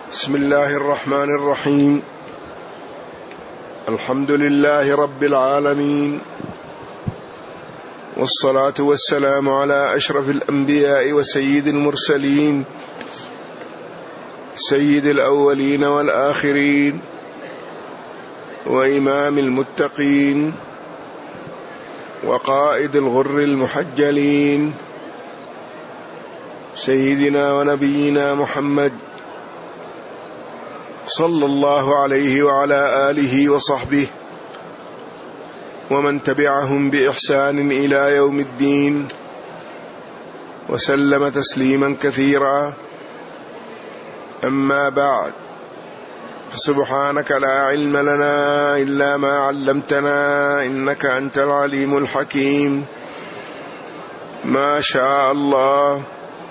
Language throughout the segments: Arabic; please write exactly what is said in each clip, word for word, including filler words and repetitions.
بسم الله الرحمن الرحيم. الحمد لله رب العالمين، والصلاة والسلام على أشرف الأنبياء وسيد المرسلين، سيد الأولين والآخرين، وإمام المتقين، وقائد الغر المحجلين، سيدنا ونبينا محمد صلى الله عليه وعلى آله وصحبه ومن تبعهم بإحسان إلى يوم الدين، وسلم تسليما كثيرا. أما بعد، فسبحانك لا علم لنا إلا ما علمتنا إنك أنت العليم الحكيم. ما شاء الله،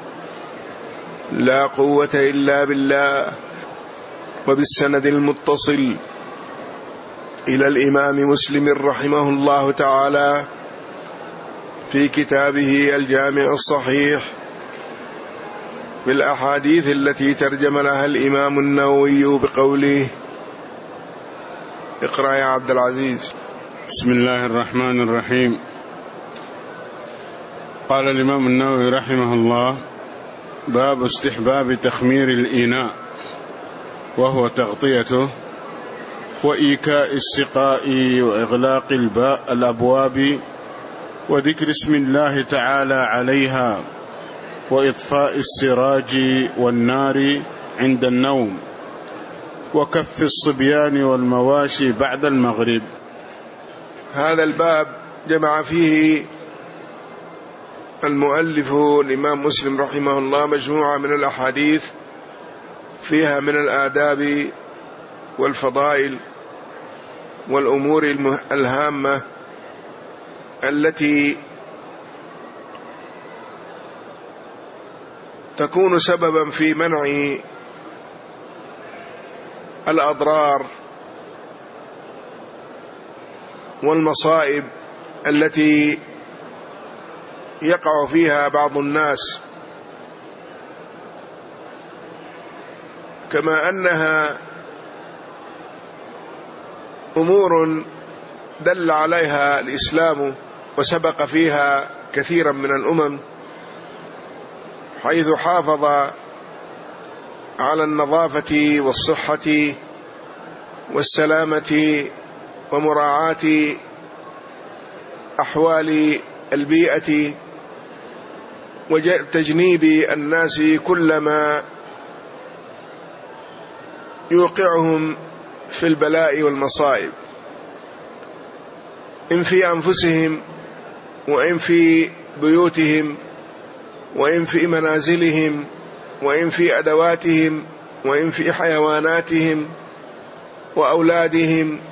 لا قوة إلا بالله. وبالسند المتصل إلى الإمام مسلم رحمه الله تعالى في كتابه الجامع الصحيح بالأحاديث التي ترجم لها الإمام النووي بقوله: اقرأ يا عبد العزيز. بسم الله الرحمن الرحيم. قال الإمام النووي رحمه الله: باب استحباب تخمير الإناء، وهو تغطيته وإيكاء السقاء وإغلاق الأبواب وذكر اسم الله تعالى عليها وإطفاء السراج والنار عند النوم وكف الصبيان والمواشي بعد المغرب. هذا الباب جمع فيه المؤلف الإمام مسلم رحمه الله مجموعة من الأحاديث فيها من الآداب والفضائل والأمور الهامة التي تكون سببا في منع الأضرار والمصائب التي يقع فيها بعض الناس، كما أنها أمور دل عليها الإسلام وسبق فيها كثيرا من الأمم، حيث حافظ على النظافة والصحة والسلامة ومراعاة أحوال البيئة وتجنيب الناس كل ما يوقعهم في البلاء والمصائب، إن في أنفسهم وإن في بيوتهم وإن في منازلهم وإن في أدواتهم وإن في حيواناتهم وأولادهم.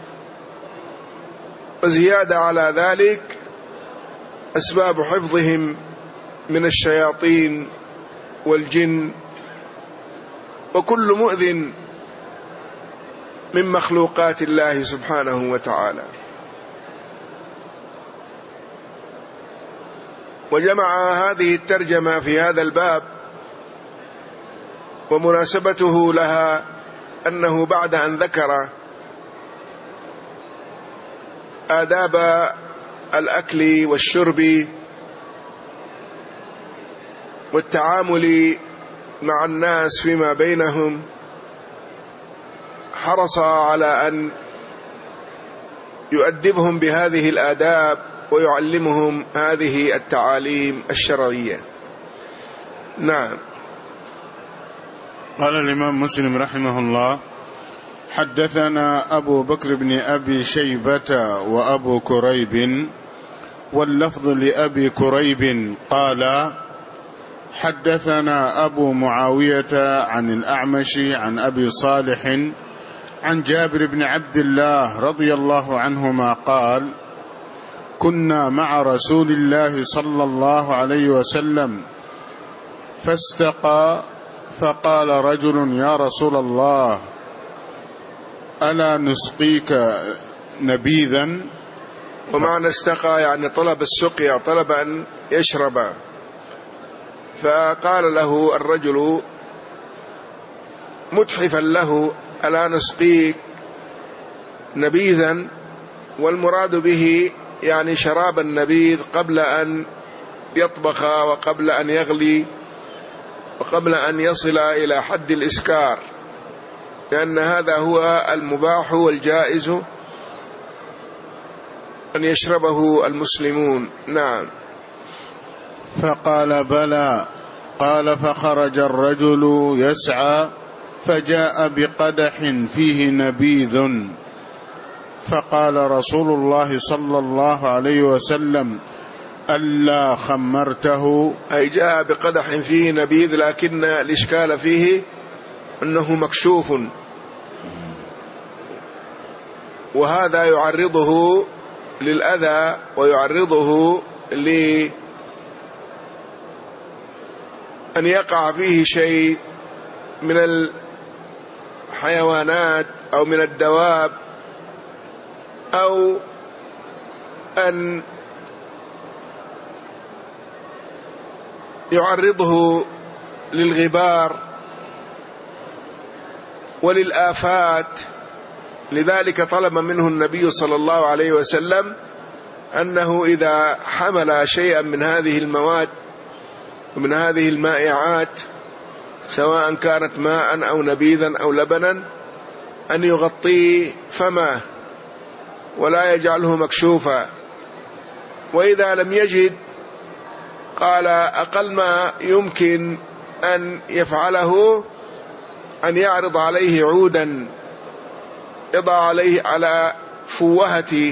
وزيادة على ذلك أسباب حفظهم من الشياطين والجن وكل مؤذٍ من مخلوقات الله سبحانه وتعالى. وجمع هذه الترجمة في هذا الباب، ومناسبته لها أنه بعد أن ذكر آداب الأكل والشرب والتعامل مع الناس فيما بينهم، حرص على أن يؤدبهم بهذه الآداب ويعلمهم هذه التعاليم الشرعية. نعم. قال الإمام مسلم رحمه الله: حدثنا أبو بكر بن أبي شيبة وأبو كريب، واللفظ لأبي كريب قال: حدثنا أبو معاوية عن الأعمش عن أبي صالح عن جابر بن عبد الله رضي الله عنهما قال: كنا مع رسول الله صلى الله عليه وسلم فاستقى، فقال رجل: يا رسول الله، ألا نسقيك نبيذا؟ ومعنى استقى يعني طلب السقيا، طلب أن يشرب. فقال له الرجل: متحفا له: ألا نسقيك نبيذا؟ والمراد به يعني شراب النبيذ قبل أن يطبخ وقبل أن يغلي وقبل أن يصل إلى حد الإسكار، لأن هذا هو المباح والجائز أن يشربه المسلمون. نعم. فقال: بلى. قال: فخرج الرجل يسعى فجاء بقدح فيه نبيذ، فقال رسول الله صلى الله عليه وسلم: ألا خمرته؟ أي جاء بقدح فيه نبيذ، لكن الإشكال فيه أنه مكشوف، وهذا يعرضه للأذى ويعرضه لأن يقع فيه شيء من الحيوانات أو من الدواب، أو أن يعرضه للغبار وللآفات. لذلك طلب منه النبي صلى الله عليه وسلم أنه إذا حمل شيئا من هذه المواد ومن هذه المائعات، سواء كانت ماء أو نبيذا أو لبنا، أن يغطيه فمه ولا يجعله مكشوفا. وإذا لم يجد، قال: أقل ما يمكن أن يفعله أن يعرض عليه عودا، يضع عليه على فوهة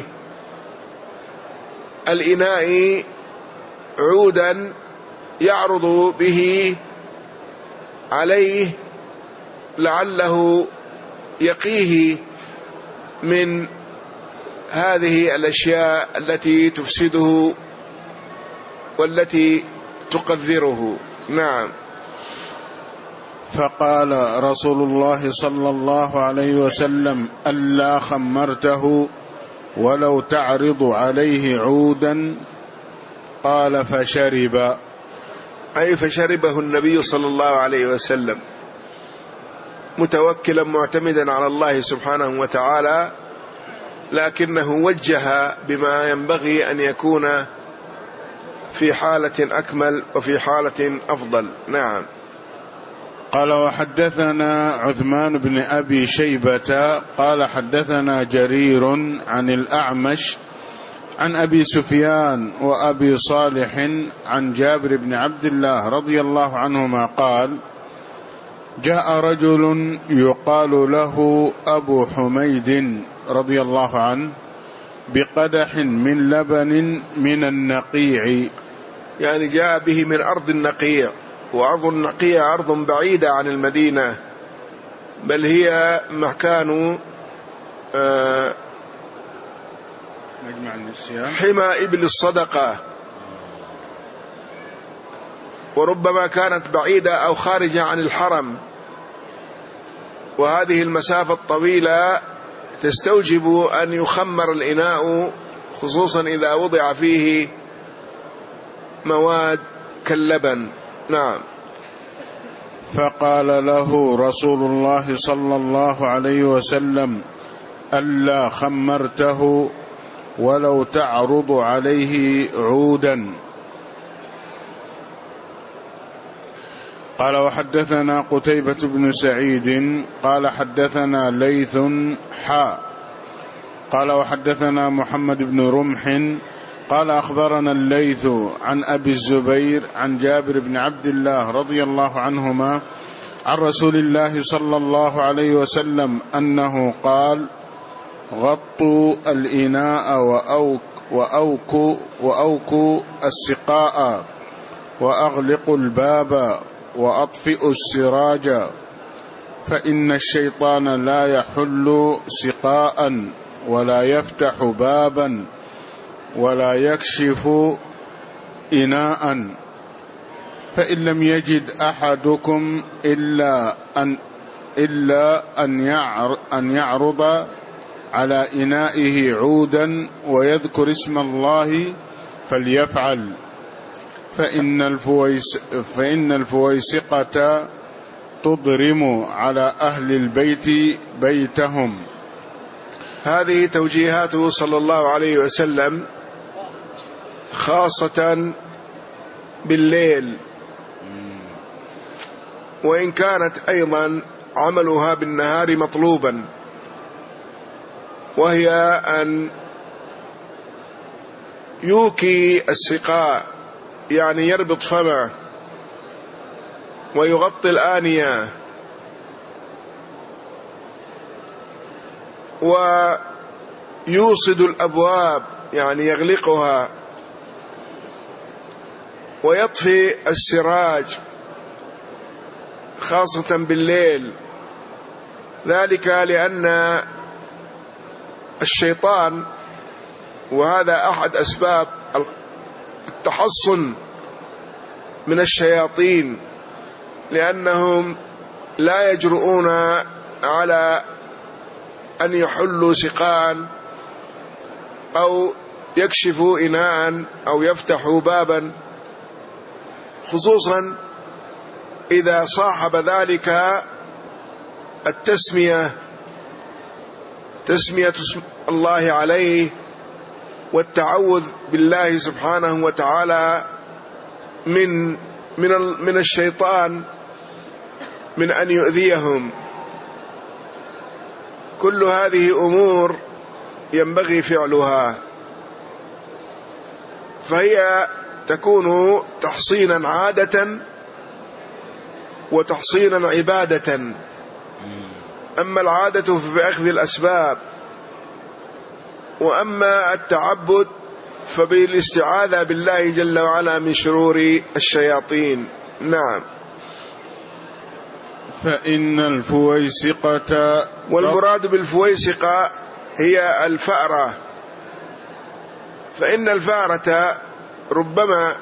الإناء عودا يعرض به عليه لعله يقيه من هذه الأشياء التي تفسده والتي تقذره. نعم. فقال رسول الله صلى الله عليه وسلم: ألا خمرته ولو تعرض عليه عودا؟ قال: فشرب. أي فشربه النبي صلى الله عليه وسلم متوكلا معتمدا على الله سبحانه وتعالى، لكنه وجه بما ينبغي أن يكون في حالة أكمل وفي حالة أفضل. نعم. قال: وحدثنا عثمان بن أبي شيبة قال: حدثنا جرير عن الأعمش عن أبي سفيان وأبي صالح عن جابر بن عبد الله رضي الله عنهما قال: جاء رجل يقال له أبو حميد رضي الله عنه بقدح من لبن من النقيع، يعني جاء به من أرض النقيع، وأرض النقيع أرض بعيدة عن المدينة، بل هي مكان آه حمى إبل الصدقة، وربما كانت بعيدة أو خارجة عن الحرم، وهذه المسافة الطويلة تستوجب أن يخمر الإناء، خصوصا إذا وضع فيه مواد كاللبن. نعم. فقال له رسول الله صلى الله عليه وسلم: ألا خمرته ولو تعرض عليه عودا؟ قال: وحدثنا قتيبة بن سعيد قال: حدثنا ليث حا قال: وحدثنا محمد بن رمح قال: أخبرنا الليث عن أبي الزبير عن جابر بن عبد الله رضي الله عنهما عن رسول الله صلى الله عليه وسلم أنه قال: غطوا الإناء وأوك وأوكوا وأوكوا السقاء وأغلقوا الباب وأطفئوا السراج، فإن الشيطان لا يحل سقاء ولا يفتح بابا ولا يكشف إناء، فإن لم يجد أحدكم إلا أن إلا أن يعرض على إنائه عودا ويذكر اسم الله فليفعل، فإن الفويس فإن الفويسقة تضرم على أهل البيت بيتهم. هذه توجيهاته صلى الله عليه وسلم خاصة بالليل، وإن كانت أيضا عملها بالنهار مطلوبا، وهي أن يوكي السقاء، يعني يربط فمه ويغطي الآنية ويوصد الأبواب، يعني يغلقها، ويطفي السراج خاصة بالليل، ذلك لأن الشيطان، وهذا أحد أسباب التحصن من الشياطين، لأنهم لا يجرؤون على أن يحلوا سقاء أو يكشفوا إناء أو يفتحوا بابا، خصوصا إذا صاحب ذلك التسمية، تسمية الله عليه والتعوذ بالله سبحانه وتعالى من من من الشيطان من أن يؤذيهم. كل هذه أمور ينبغي فعلها، فهي تكون تحصينا عادة وتحصينا عبادة. أما العادة فبأخذ الأسباب، وأما التعبد فبالاستعاذة بالله جل وعلا من شرور الشياطين. نعم. فإن الفويسقة، والمراد بالفويسقة هي الفأرة، فإن الفأرة ربما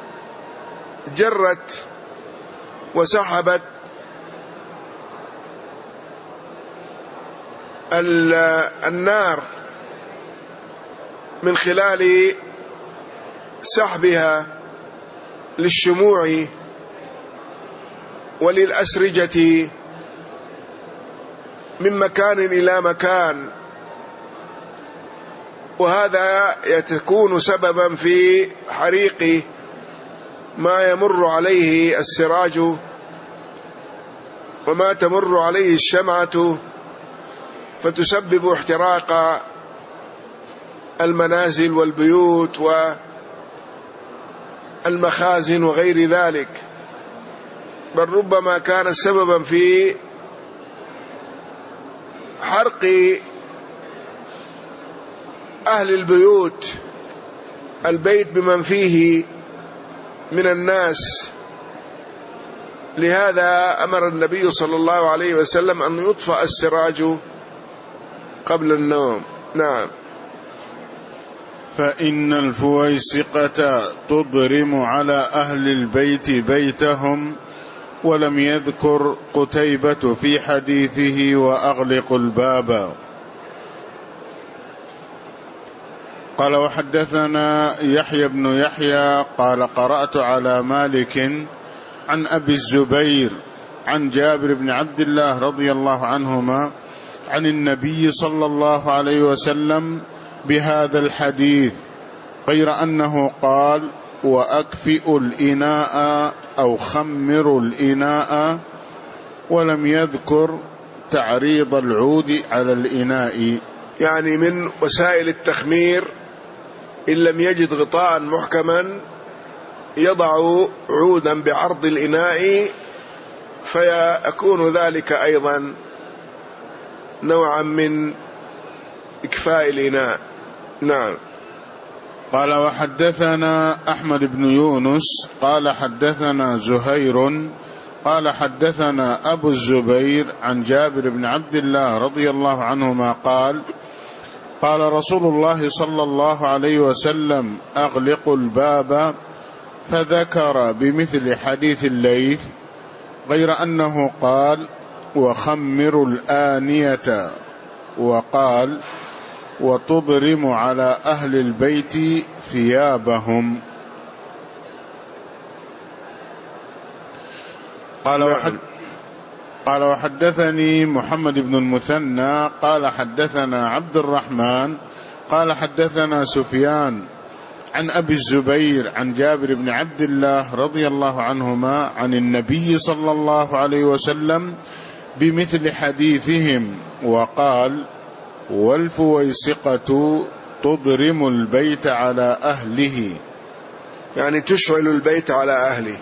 جرت وسحبت النار من خلال سحبها للشموع وللأسرجة من مكان إلى مكان، وهذا يكون سببا في حريق ما يمر عليه السراج وما تمر عليه الشمعة، فتسبب احتراق المنازل والبيوت والمخازن وغير ذلك، بل ربما كان سببا في حرق أهل البيوت، البيت بمن فيه من الناس. لهذا أمر النبي صلى الله عليه وسلم أن يطفأ السراج قبل النوم. نعم. فإن الفويسقة تضرم على أهل البيت بيتهم، ولم يذكر قتيبة في حديثه وأغلق الباب. قال وحدثنا يحيى بن يحيى قال قرأت على مالك عن أبي الزبير عن جابر بن عبد الله رضي الله عنهما عن النبي صلى الله عليه وسلم بهذا الحديث، غير أنه قال وأكفئوا الإناء أو خمروا الإناء، ولم يذكر تعريض العود على الإناء. يعني من وسائل التخمير إن لم يجد غطاء محكما يضع عودا بعرض الإناء، فيكون ذلك أيضا نوعا من إكفاء الإناء. نعم. قال وحدثنا أحمد بن يونس قال حدثنا زهير قال حدثنا أبو الزبير عن جابر بن عبد الله رضي الله عنهما قال قال رسول الله صلى الله عليه وسلم أغلقوا الباب، فذكر بمثل حديث الليث، غير أنه قال وخمروا الآنية، وقال وتضرم على أهل البيت ثيابهم. قال وحد قال وحدثني محمد بن المثنى قال حدثنا عبد الرحمن قال حدثنا سفيان عن أبي الزبير عن جابر بن عبد الله رضي الله عنهما عن النبي صلى الله عليه وسلم بمثل حديثهم، وقال: والفويسقة تضرم البيت على أهله، يعني تشعل البيت على أهله.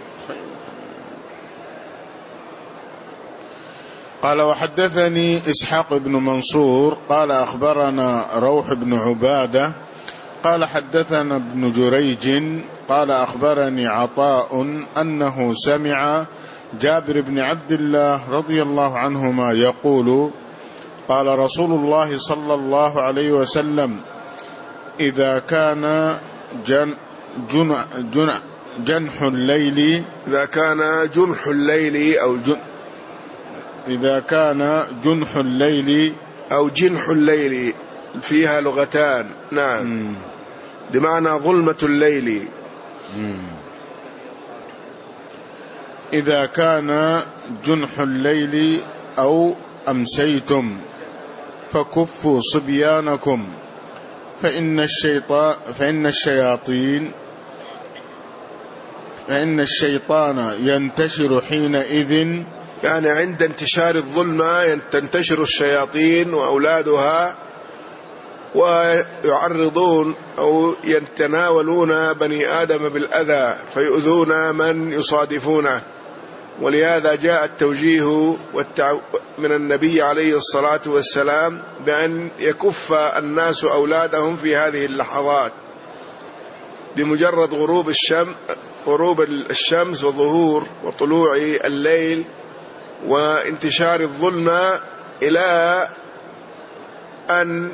قال وحدثني إسحاق بن منصور قال أخبرنا روح بن عبادة قال حدثنا ابن جريج قال أخبرني عطاء أنه سمع جابر بن عبد الله رضي الله عنهما يقول: قال رسول الله صلى الله عليه وسلم: إذا كان جن جن جن جنح الليل إذا كان جنح الليل أو جن إذا كان جنح الليل أو جنح الليل فيها لغتان. نعم. م. بمعنى ظلمة الليل. م. إذا كان جنح الليل أو أمسيتم فكفوا صبيانكم فإن الشيطان فإن الشياطين فإن الشيطان ينتشر حينئذ، يعني عند انتشار الظلمة تنتشر الشياطين وأولادها ويعرضون أو يتناولون بني آدم بالأذى فيؤذون من يصادفونه. ولهذا جاء التوجيه من النبي عليه الصلاة والسلام بأن يكف الناس أولادهم في هذه اللحظات بمجرد غروب الشمس غروب الشمس وظهور وطلوع الليل وانتشار الظلمة إلى أن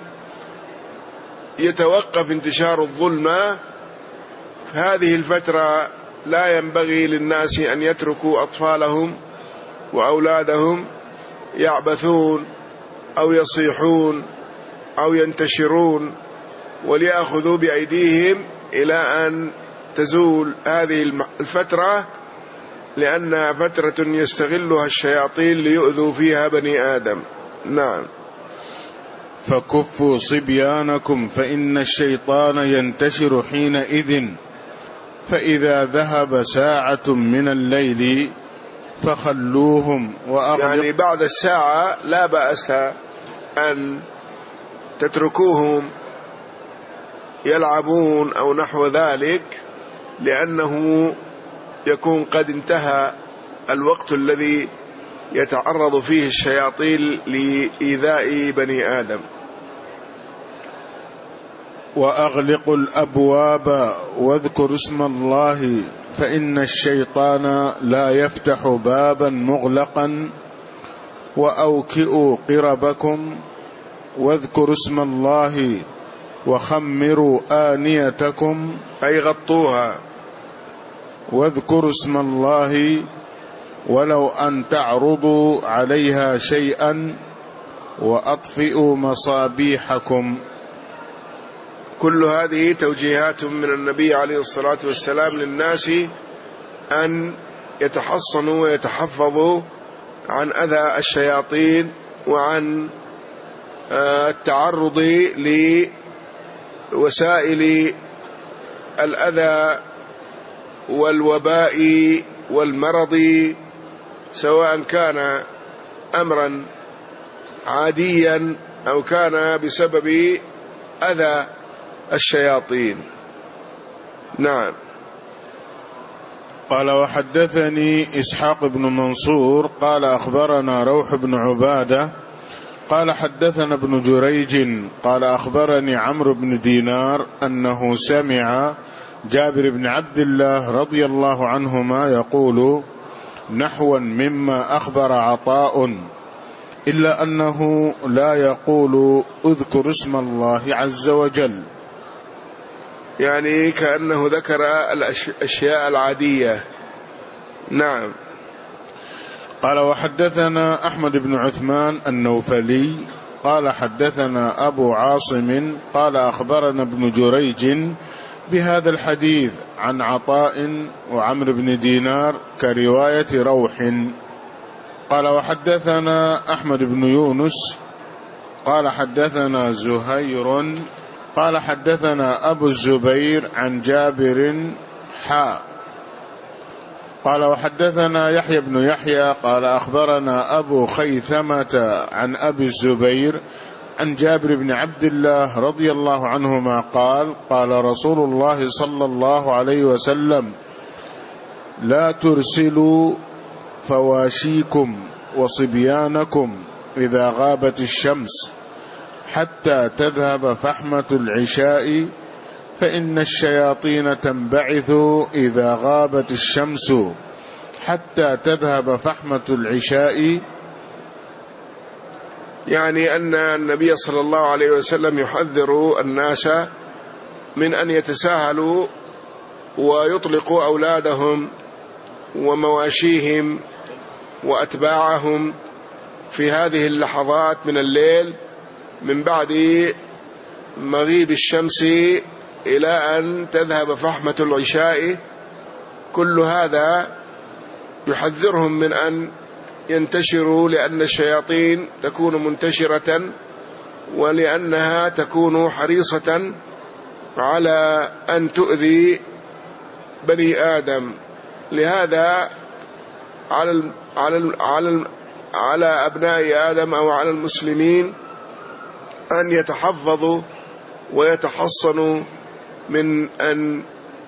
يتوقف انتشار الظلمة. هذه الفترة لا ينبغي للناس أن يتركوا أطفالهم وأولادهم يعبثون أو يصيحون أو ينتشرون، وليأخذوا بأيديهم إلى أن تزول هذه الفترة، لأنها فترة يستغلها الشياطين ليؤذوا فيها بني آدم. نعم. فكفوا صبيانكم فإن الشيطان ينتشر حينئذ، فإذا ذهب ساعة من الليل فخلوهم وأغلق. يعني بعد الساعة لا بأس أن تتركوهم يلعبون أو نحو ذلك، لأنه يكون قد انتهى الوقت الذي يتعرض فيه الشياطين لإيذاء بني آدم. وأغلقوا الأبواب واذكروا اسم الله فإن الشيطان لا يفتح بابا مغلقا، وأوكئوا قربكم واذكروا اسم الله وخمروا آنيتكم، أي غطوها، واذكروا اسم الله ولو أن تعرضوا عليها شيئا وأطفئوا مصابيحكم. كل هذه توجيهات من النبي عليه الصلاة والسلام للناس أن يتحصنوا ويتحفظوا عن أذى الشياطين وعن التعرض لوسائل الأذى والوباء والمرض، سواء كان أمرا عاديا أو كان بسبب أذى الشياطين. نعم. قال وحدثني إسحاق بن منصور قال أخبرنا روح بن عبادة قال حدثنا ابن جريج قال أخبرني عمرو بن دينار أنه سمع جابر بن عبد الله رضي الله عنهما يقول نحوا مما أخبر عطاء، إلا أنه لا يقول اذكر اسم الله عز وجل، يعني كأنه ذكر الأشياء العادية. نعم. قال وحدثنا أحمد بن عثمان النوفلي قال حدثنا أبو عاصم قال أخبرنا ابن جريج بهذا الحديث عن عطاء وعمرو بن دينار كرواية روح. قال وحدثنا أحمد بن يونس قال حدثنا زهير قال حدثنا أبو الزبير عن جابر حاء قال وحدثنا يحيى بن يحيى قال أخبرنا أبو خيثمة عن أبي الزبير عن جابر بن عبد الله رضي الله عنهما قال قال رسول الله صلى الله عليه وسلم لا ترسلوا فواشيكم وصبيانكم إذا غابت الشمس حتى تذهب فحمة العشاء فإن الشياطين تنبعث إذا غابت الشمس حتى تذهب فحمة العشاء. يعني أن النبي صلى الله عليه وسلم يحذر الناس من أن يتساهلوا ويطلقوا أولادهم ومواشيهم وأتباعهم في هذه اللحظات من الليل من بعد مغيب الشمس إلى أن تذهب فحمة العشاء. كل هذا يحذرهم من أن ينتشروا، لأن الشياطين تكون منتشرة ولأنها تكون حريصة على أن تؤذي بني آدم. لهذا على على على على أبناء آدم أو على المسلمين أن يتحفظوا ويتحصنوا من أن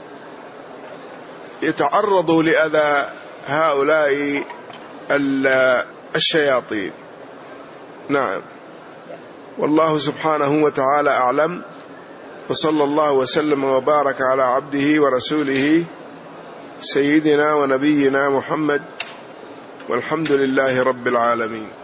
يتعرضوا لأذى هؤلاء الشياطين. نعم، والله سبحانه وتعالى أعلم، وصلى الله وسلم وبارك على عبده ورسوله سيدنا ونبينا محمد، والحمد لله رب العالمين.